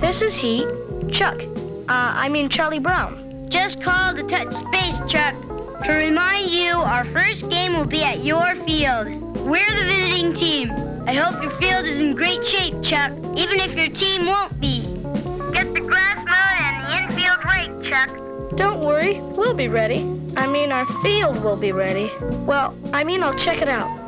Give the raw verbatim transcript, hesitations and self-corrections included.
This is he. Chuck. Uh, I mean Charlie Brown. Just called to touch base, Chuck. To remind you, our first game will be at your field. We're the visiting team. I hope your field is in great shape, Chuck, even if your team won't be. Get the grass mowed and the infield raked, Chuck. Don't worry, we'll be ready. I mean, our field will be ready. Well, I mean, I'll check it out.